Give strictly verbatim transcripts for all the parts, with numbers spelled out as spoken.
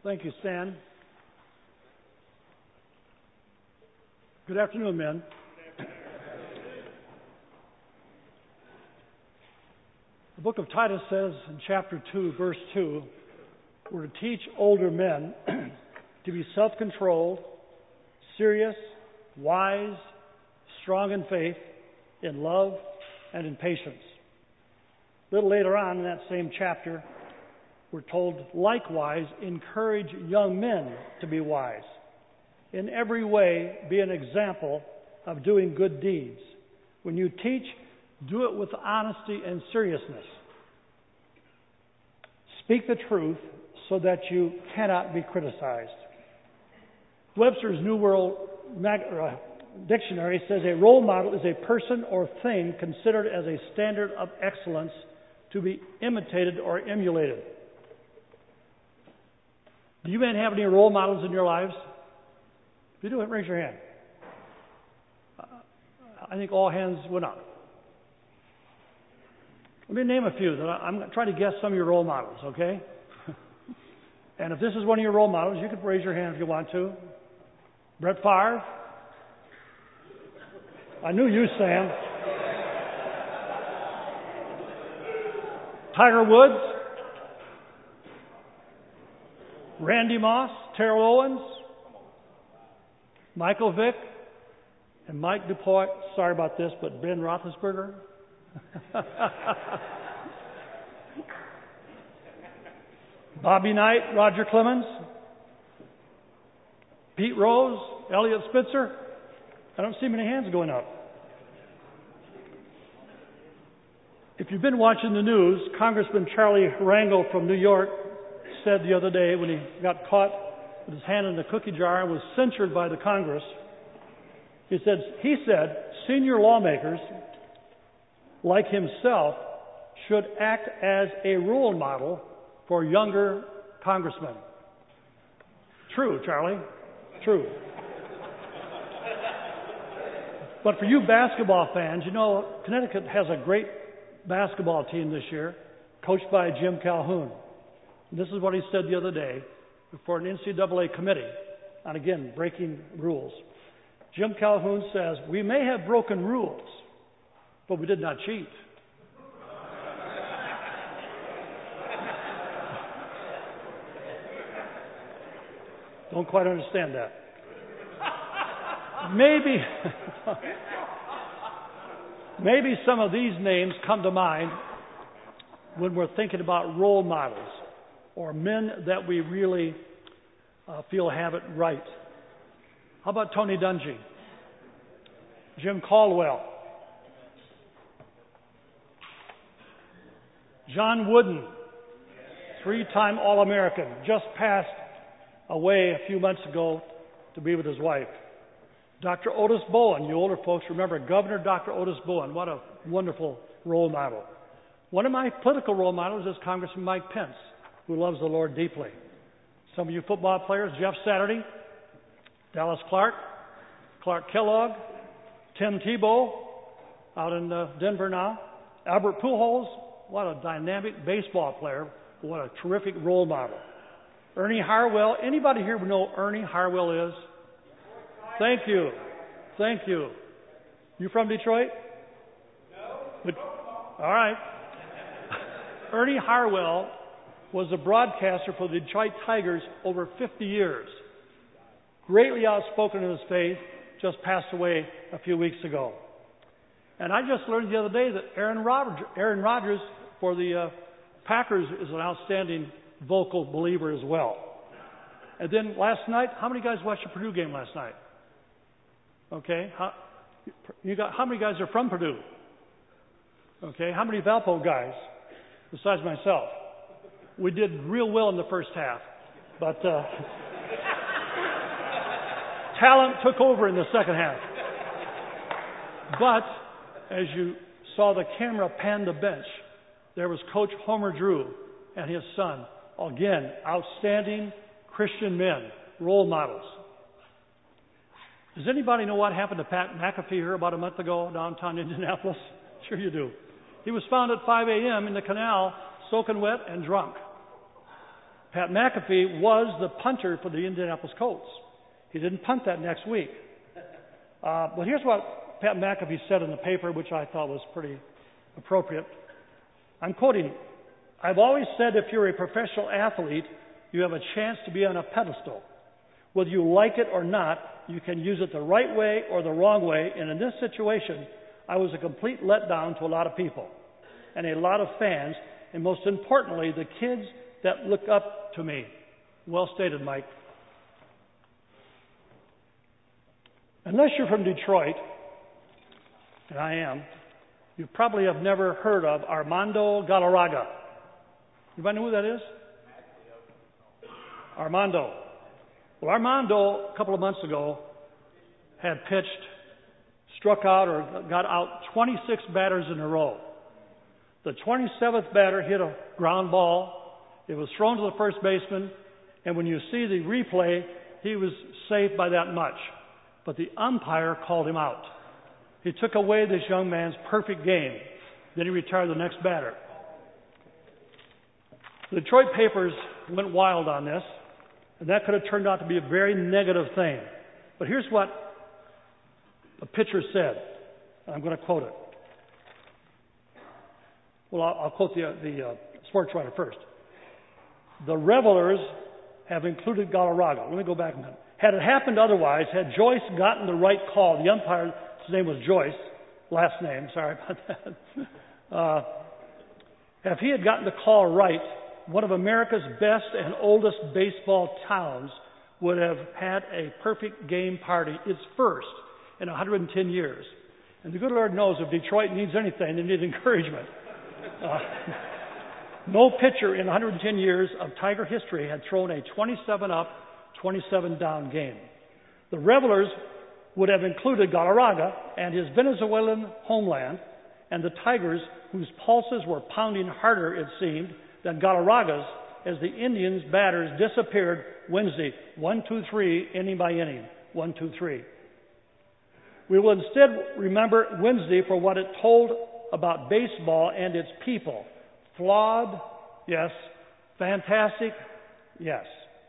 Thank you, Stan. Good afternoon, men. The book of Titus says in chapter two, verse two, we're to teach older men to be self-controlled, serious, wise, strong in faith, in love, and in patience. A little later on in that same chapter, we're told, likewise, encourage young men to be wise. In every way, be an example of doing good deeds. When you teach, do it with honesty and seriousness. Speak the truth so that you cannot be criticized. Webster's New World Mag- uh, Dictionary says a role model is a person or thing considered as a standard of excellence to be imitated or emulated. Do you men have any role models in your lives? If you do, raise your hand. Uh, I think all hands went up. Let me name a few. That I'm trying to guess some of your role models, okay? And if this is one of your role models, you can raise your hand if you want to. Brett Favre. I knew you, Sam. Tiger Woods. Randy Moss, Terrell Owens, Michael Vick, and Mike DuPont. Sorry about this, but Ben Roethlisberger. Bobby Knight, Roger Clemens, Pete Rose, Elliot Spitzer. I don't see many hands going up. If you've been watching the news, Congressman Charlie Rangel from New York said the other day when he got caught with his hand in the cookie jar and was censured by the Congress, he said, he said, senior lawmakers like himself should act as a role model for younger congressmen. True, Charlie. True. But for you basketball fans, you know, Connecticut has a great basketball team this year, coached by Jim Calhoun. This is what he said the other day before an N C double A committee on, again, breaking rules. Jim Calhoun says, we may have broken rules, but we did not cheat. Don't quite understand that. Maybe, maybe some of these names come to mind when we're thinking about role models or men that we really uh, feel have it right. How about Tony Dungy? Jim Caldwell? John Wooden, three-time All-American, just passed away a few months ago to be with his wife. Doctor Otis Bowen, you older folks remember Governor Doctor Otis Bowen. What a wonderful role model. One of my political role models is Congressman Mike Pence, who loves the Lord deeply. Some of you football players, Jeff Saturday, Dallas Clark, Clark Kellogg, Tim Tebow, out in uh, Denver now, Albert Pujols, what a dynamic baseball player, what a terrific role model. Ernie Harwell, anybody here know Ernie Harwell is? Thank you, thank you. You from Detroit? No. But, all right. Ernie Harwell was a broadcaster for the Detroit Tigers over fifty years. Greatly outspoken in his faith, just passed away a few weeks ago. And I just learned the other day that Aaron Rodgers, Aaron Rodgers for the uh, Packers is an outstanding vocal believer as well. And then last night, how many guys watched the Purdue game last night? Okay. How, you got, how many guys are from Purdue? Okay. How many Valpo guys besides myself? We did real well in the first half, but uh, talent took over in the second half. But as you saw the camera pan the bench, there was Coach Homer Drew and his son. Again, outstanding Christian men, role models. Does anybody know what happened to Pat McAfee here about a month ago downtown Indianapolis? Sure you do. He was found at five a.m. in the canal, soaking wet and drunk. Pat McAfee was the punter for the Indianapolis Colts. He didn't punt that next week. Uh, but here's what Pat McAfee said in the paper, which I thought was pretty appropriate. I'm quoting, "I've always said if you're a professional athlete, you have a chance to be on a pedestal. Whether you like it or not, you can use it the right way or the wrong way, and in this situation, I was a complete letdown to a lot of people and a lot of fans, and most importantly, the kids that look up to me." Well stated, Mike. Unless you're from Detroit, and I am, you probably have never heard of Armando Galarraga. Anybody know who that is? Armando. Well, Armando, a couple of months ago, had pitched, struck out, or got out twenty-six batters in a row. The twenty-seventh batter hit a ground ball. It was thrown to the first baseman, and when you see the replay, he was safe by that much. But the umpire called him out. He took away this young man's perfect game. Then he retired the next batter. The Detroit papers went wild on this, and that could have turned out to be a very negative thing. But here's what the pitcher said. I'm going to quote it. Well, I'll, I'll quote the, the uh, sports writer first. "The revelers have included Galarraga." Let me go back a minute. "Had it happened otherwise, had Joyce gotten the right call," the umpire, his name was Joyce, last name, sorry about that. Uh, "if he had gotten the call right, one of America's best and oldest baseball towns would have had a perfect game party, its first in one hundred ten years. And the good Lord knows if Detroit needs anything, they need encouragement. Uh, no pitcher in one hundred ten years of Tiger history had thrown a twenty-seven up, twenty-seven down game. The revelers would have included Galarraga and his Venezuelan homeland, and the Tigers, whose pulses were pounding harder, it seemed, than Galarraga's, as the Indians' batters disappeared Wednesday, one two three, inning by inning, one two three. We will instead remember Wednesday for what it told about baseball and its people. Flawed, yes. Fantastic, yes.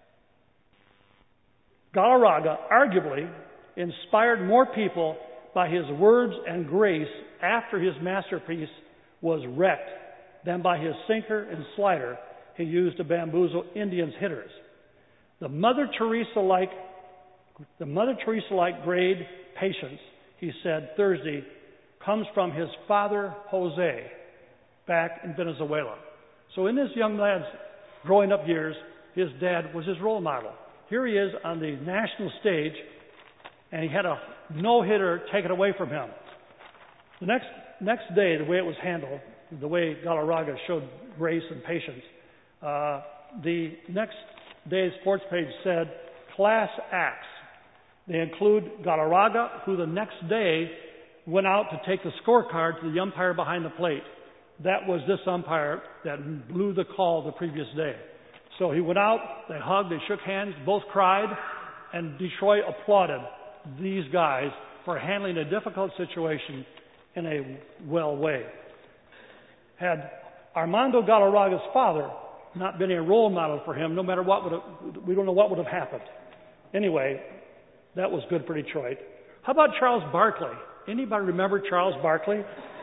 Galarraga arguably inspired more people by his words and grace after his masterpiece was wrecked than by his sinker and slider he used to bamboozle Indians hitters. The Mother Teresa-like, the Mother Teresa-like grade patience, he said Thursday, comes from his father Jose back in Venezuela. So in this young lad's growing up years, his dad was his role model. Here he is on the national stage, and he had a no-hitter taken away from him. The next next day, the way it was handled, the way Galarraga showed grace and patience, uh, the next day's sports page said, "Class acts." They include Galarraga, who the next day went out to take the scorecard to the umpire behind the plate. That was this umpire that blew the call the previous day. So he went out, they hugged, they shook hands, both cried, and Detroit applauded these guys for handling a difficult situation in a well way. Had Armando Galarraga's father not been a role model for him, no matter what would have, we don't know what would have happened. Anyway, that was good for Detroit. How about Charles Barkley? Anybody remember Charles Barkley?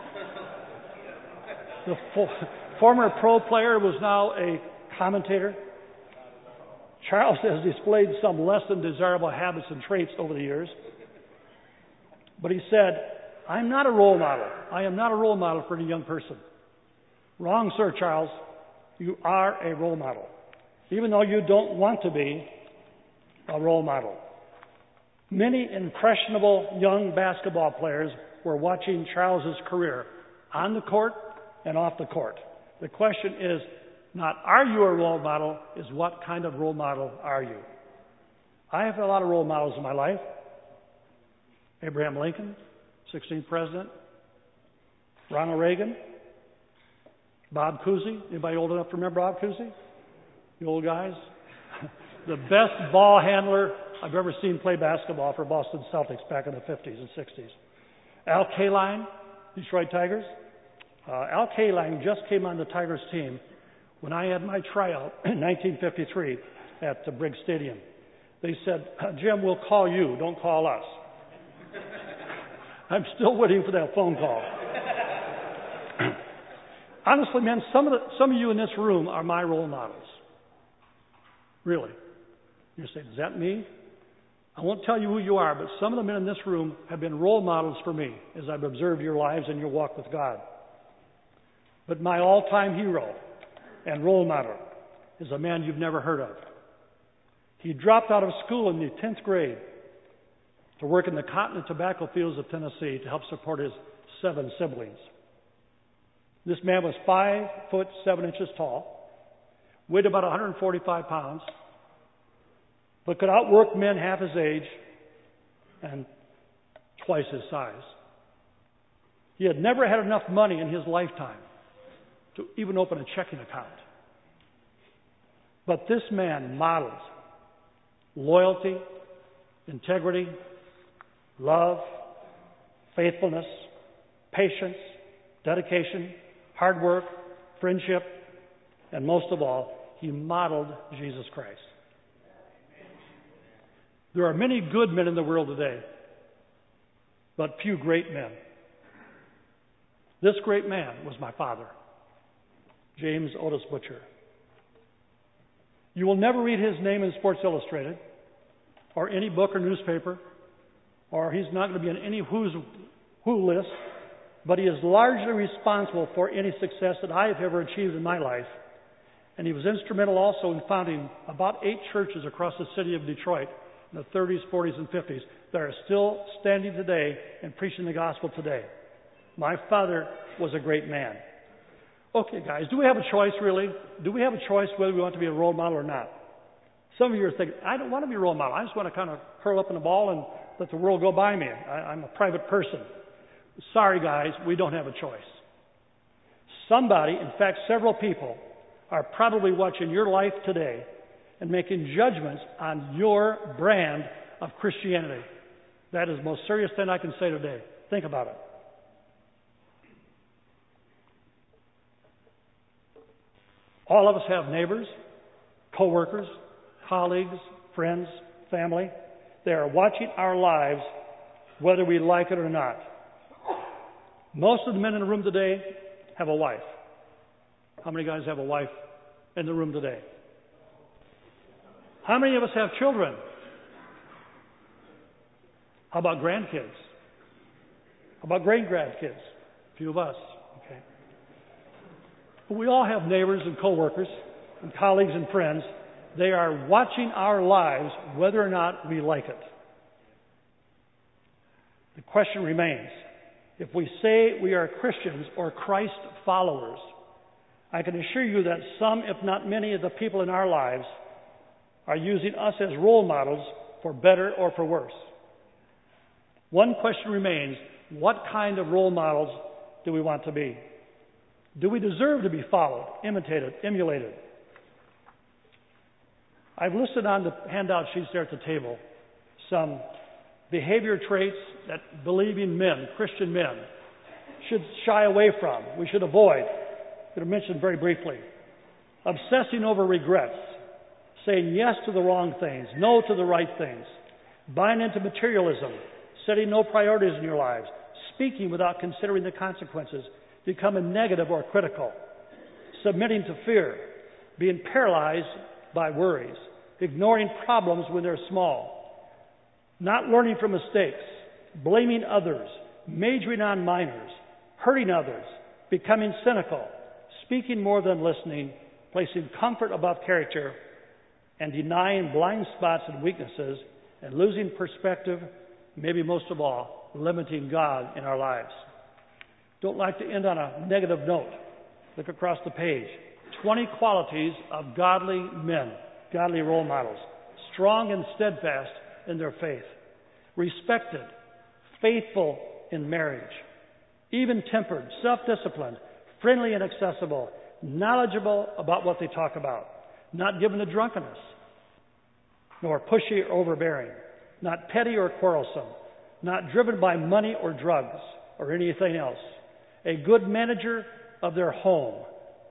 The fo- former pro player was now a commentator. Charles has displayed some less than desirable habits and traits over the years. But he said, "I'm not a role model. I am not a role model for any young person." Wrong, sir, Charles. You are a role model, even though you don't want to be a role model. Many impressionable young basketball players were watching Charles's career on the court and off the court. The question is not, are you a role model, is what kind of role model are you? I have a lot of role models in my life. Abraham Lincoln, sixteenth president. Ronald Reagan. Bob Cousy. Anybody old enough to remember Bob Cousy? The old guys. The best ball handler I've ever seen play basketball for Boston Celtics back in the fifties and sixties. Al Kaline, Detroit Tigers. Uh, Al Kaline just came on the Tigers team When I had my tryout in nineteen fifty-three at the Briggs Stadium, they said, Jim, we'll call you, don't call us. I'm still waiting for that phone call. Honestly, man, some of, the, some of you in this room are my role models. Really. You're saying, is that me? I won't tell you who you are, but some of the men in this room have been role models for me as I've observed your lives and your walk with God. But my all-time hero and role model is a man you've never heard of. He dropped out of school in the tenth grade to work in the cotton and tobacco fields of Tennessee to help support his seven siblings. This man was five foot seven inches tall, weighed about one hundred forty-five pounds, but could outwork men half his age and twice his size. He had never had enough money in his lifetime to even open a checking account. But this man modeled loyalty, integrity, love, faithfulness, patience, dedication, hard work, friendship, and most of all, he modeled Jesus Christ. There are many good men in the world today, but few great men. This great man was my father, James Otis Butcher. You will never read his name in Sports Illustrated or any book or newspaper, or he's not going to be on any who's who list, but he is largely responsible for any success that I have ever achieved in my life. And he was instrumental also in founding about eight churches across the city of Detroit in the thirties, forties, and fifties that are still standing today and preaching the gospel today. My father was a great man. Okay, guys, do we have a choice, really? Do we have a choice whether we want to be a role model or not? Some of you are thinking, I don't want to be a role model. I just want to kind of curl up in a ball and let the world go by me. I, I'm a private person. Sorry, guys, we don't have a choice. Somebody, in fact, several people, are probably watching your life today and making judgments on your brand of Christianity. That is the most serious thing I can say today. Think about it. All of us have neighbors, co-workers, colleagues, friends, family. They are watching our lives whether we like it or not. Most of the men in the room today have a wife. How many guys have a wife in the room today? How many of us have children? How about grandkids? How about great-grandkids? A few of us. Okay. But we all have neighbors and co-workers and colleagues and friends. They are watching our lives whether or not we like it. The question remains, if we say we are Christians or Christ followers, I can assure you that some, if not many, of the people in our lives are using us as role models for better or for worse. One question remains, what kind of role models do we want to be? Do we deserve to be followed, imitated, emulated? I've listed on the handout sheets there at the table some behavior traits that believing men, Christian men, should shy away from, we should avoid. I'm going to mention very briefly. Obsessing over regrets, saying yes to the wrong things, no to the right things, buying into materialism, setting no priorities in your lives, speaking without considering the consequences, becoming negative or critical, submitting to fear, being paralyzed by worries, ignoring problems when they're small, not learning from mistakes, blaming others, majoring on minors, hurting others, becoming cynical, speaking more than listening, placing comfort above character, and denying blind spots and weaknesses, and losing perspective, maybe most of all, limiting God in our lives. Don't like to end on a negative note. Look across the page. twenty qualities of godly men, godly role models, strong and steadfast in their faith, respected, faithful in marriage, even-tempered, self-disciplined, friendly and accessible, knowledgeable about what they talk about, not given to drunkenness, nor pushy or overbearing, not petty or quarrelsome, not driven by money or drugs or anything else, a good manager of their home,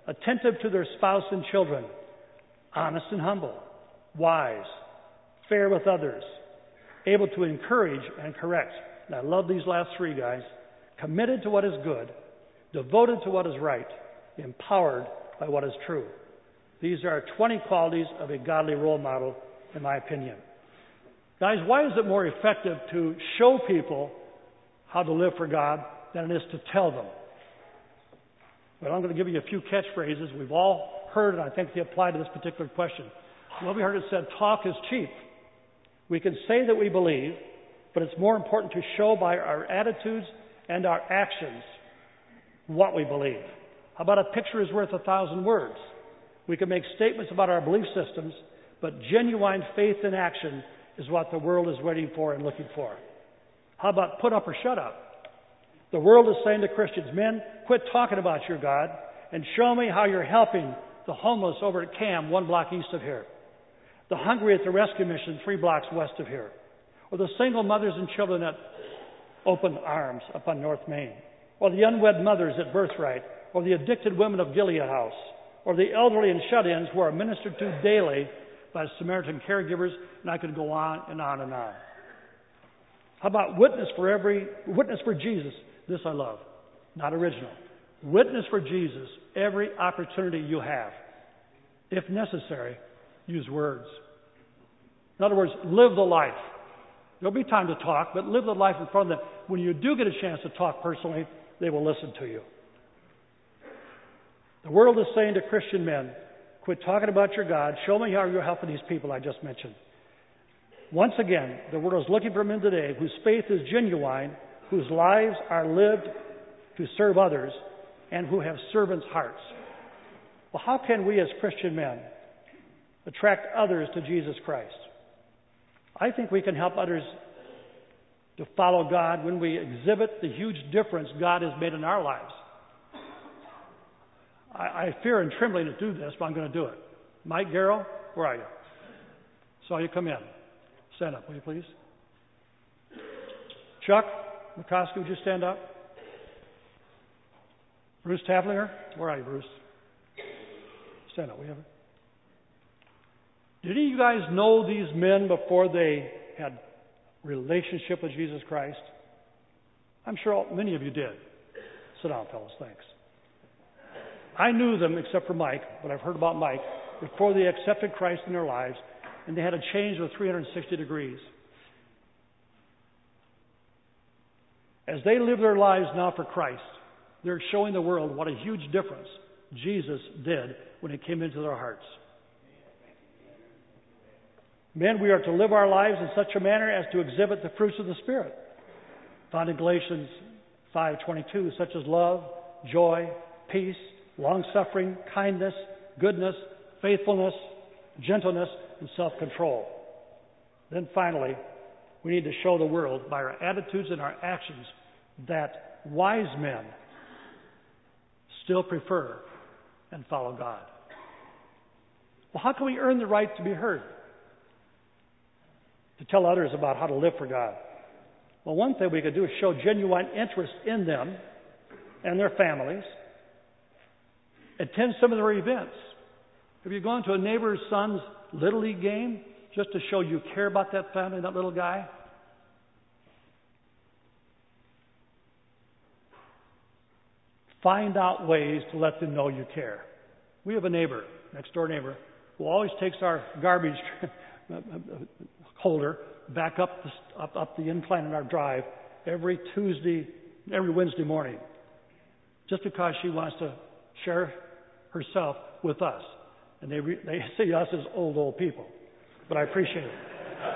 attentive to their spouse and children, honest and humble, wise, fair with others, able to encourage and correct. And I love these last three guys. Committed to what is good, devoted to what is right, empowered by what is true. These are twenty qualities of a godly role model, in my opinion. Guys, why is it more effective to show people how to live for God than it is to tell them? Well, I'm going to give you a few catchphrases we've all heard, and I think they apply to this particular question. Well, we heard it said, talk is cheap. We can say that we believe, but it's more important to show by our attitudes and our actions what we believe. How about a picture is worth a thousand words? We can make statements about our belief systems, but genuine faith in action is what the world is waiting for and looking for. How about put up or shut up? The world is saying to Christians, men, quit talking about your God and show me how you're helping the homeless over at CAM, one block east of here, the hungry at the rescue mission, three blocks west of here, or the single mothers and children at Open Arms up on North Main, or the unwed mothers at Birthright, or the addicted women of Gilead House, or the elderly and shut-ins who are ministered to daily by Samaritan caregivers, and I could go on and on and on. How about witness for every witness for Jesus? This I love, not original. Witness for Jesus every opportunity you have. If necessary, use words. In other words, live the life. There'll be time to talk, but live the life in front of them. When you do get a chance to talk personally, they will listen to you. The world is saying to Christian men, quit talking about your God. Show me how you're helping these people I just mentioned. Once again, the world is looking for men today whose faith is genuine, whose lives are lived to serve others, and who have servants' hearts. Well, how can we as Christian men attract others to Jesus Christ? I think we can help others to follow God when we exhibit the huge difference God has made in our lives. I, I fear and trembling to do this, but I'm going to do it. Mike Garrow, where are you? Saw you come in. Stand up, will you please? Chuck McCoskey, would you stand up? Bruce Tavlinger, where are you, Bruce? Stand up, will you? Did any of you guys know these men before they had relationship with Jesus Christ? I'm sure all, many of you did. Sit down, fellas, thanks. I knew them except for Mike, but I've heard about Mike, before they accepted Christ in their lives, and they had a change of three hundred sixty degrees. As they live their lives now for Christ, they're showing the world what a huge difference Jesus did when He came into their hearts. Men, we are to live our lives in such a manner as to exhibit the fruits of the Spirit, found in Galatians five twenty-two, such as love, joy, peace, long-suffering, kindness, goodness, faithfulness, gentleness, and self-control. Then finally, we need to show the world by our attitudes and our actions that wise men still prefer and follow God. Well, how can we earn the right to be heard? To tell others about how to live for God? Well, one thing we could do is show genuine interest in them and their families. Attend some of their events. Have you gone to a neighbor's son's Little League game just to show you care about that family, that little guy? Find out ways to let them know you care. We have a neighbor, next door neighbor, who always takes our garbage holder back up the, up, up the incline in our drive every Tuesday, every Wednesday morning, just because she wants to share herself with us. And they, re, they see us as old, old people. But I appreciate it.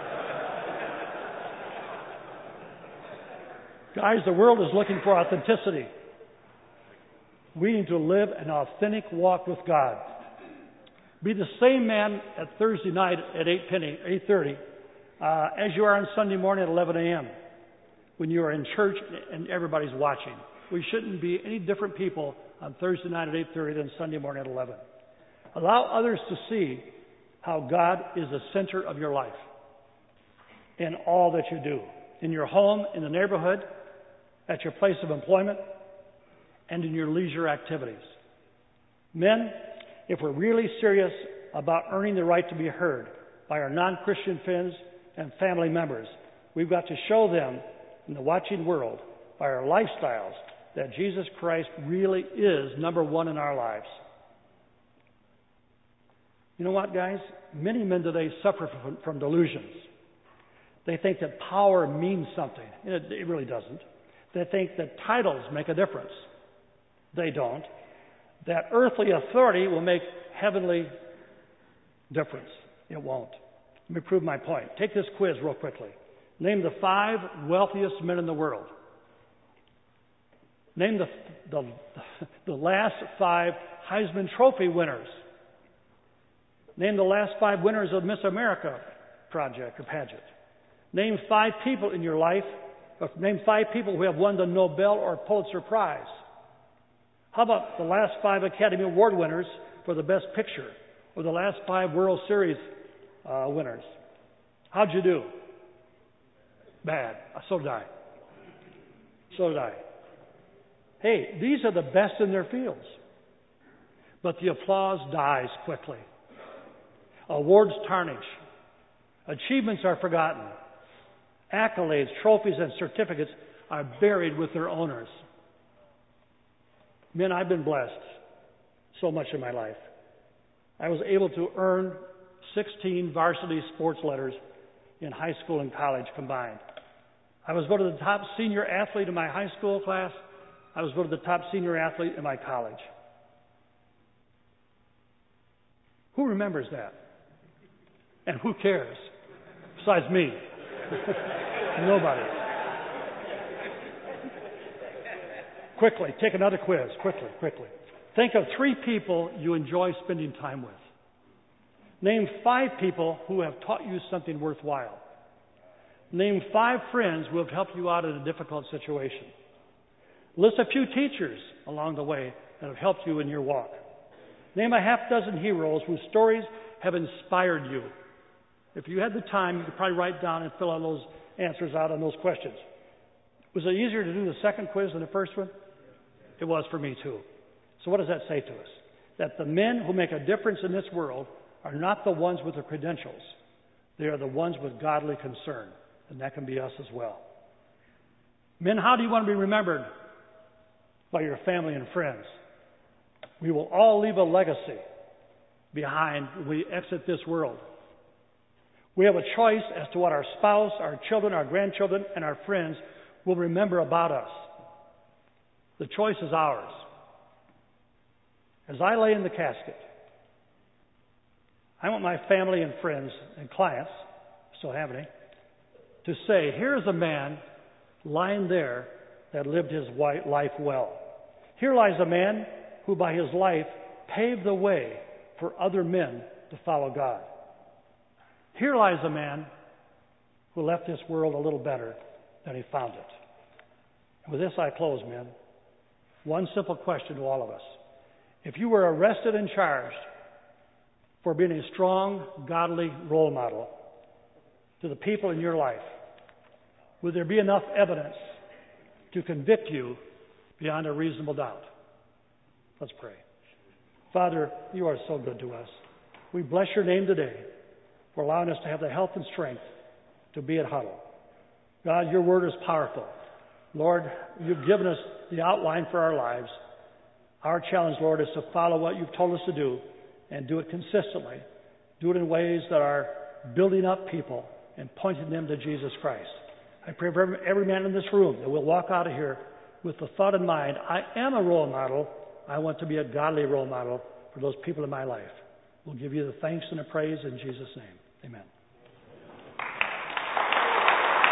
Guys, the world is looking for authenticity. We need to live an authentic walk with God. Be the same man at Thursday night at eight thirty uh, as you are on Sunday morning at eleven a.m. when you are in church and everybody's watching. We shouldn't be any different people on Thursday night at eight thirty than Sunday morning at eleven. Allow others to see how God is the center of your life in all that you do, in your home, in the neighborhood, at your place of employment, and in your leisure activities. Men, if we're really serious about earning the right to be heard by our non-Christian friends and family members, we've got to show them in the watching world by our lifestyles that Jesus Christ really is number one in our lives. You know what, guys? Many men today suffer from, from delusions. They think that power means something. It, it really doesn't. They think that titles make a difference. They don't. That earthly authority will make heavenly difference. It won't. Let me prove my point. Take this quiz real quickly. Name the five wealthiest men in the world. Name the, the, the last five Heisman Trophy winners. Name the last five winners of Miss America project or pageant. Name five people in your life, or name five people who have won the Nobel or Pulitzer Prize. How about the last five Academy Award winners for the Best Picture, or the last five World Series uh, winners? How'd you do? Bad. So did I. So did I. Hey, these are the best in their fields. But the applause dies quickly. Awards tarnish. Achievements are forgotten. Accolades, trophies, and certificates are buried with their owners. Men, I've been blessed so much in my life. I was able to earn sixteen varsity sports letters in high school and college combined. I was voted the top senior athlete in my high school class. I was voted the top senior athlete in my college. Who remembers that? And who cares? Besides me. Nobody. Quickly, take another quiz. Quickly, quickly. Think of three people you enjoy spending time with. Name five people who have taught you something worthwhile. Name five friends who have helped you out in a difficult situation. List a few teachers along the way that have helped you in your walk. Name a half dozen heroes whose stories have inspired you. If you had the time, you could probably write down and fill out those answers out on those questions. Was it easier to do the second quiz than the first one? It was for me too. So what does that say to us? That the men who make a difference in this world are not the ones with the credentials. They are the ones with godly concern. And that can be us as well. Men, how do you want to be remembered? By your family and friends. We will all leave a legacy behind when we exit this world. We have a choice as to what our spouse, our children, our grandchildren, and our friends will remember about us. The choice is ours. As I lay in the casket, I want my family and friends and clients, still have any, to say, here's a man lying there that lived his life well. Here lies a man who by his life paved the way for other men to follow God. Here lies a man who left this world a little better than he found it. And with this I close, men. One simple question to all of us. If you were arrested and charged for being a strong, godly role model to the people in your life, would there be enough evidence to convict you beyond a reasonable doubt? Let's pray. Father, you are so good to us. We bless your name today for allowing us to have the health and strength to be at Huddle. God, your word is powerful. Lord, you've given us the outline for our lives. Our challenge, Lord, is to follow what you've told us to do and do it consistently. Do it in ways that are building up people and pointing them to Jesus Christ. I pray for every man in this room that will walk out of here with the thought in mind, I am a role model. I want to be a godly role model for those people in my life. We'll give you the thanks and the praise in Jesus' name.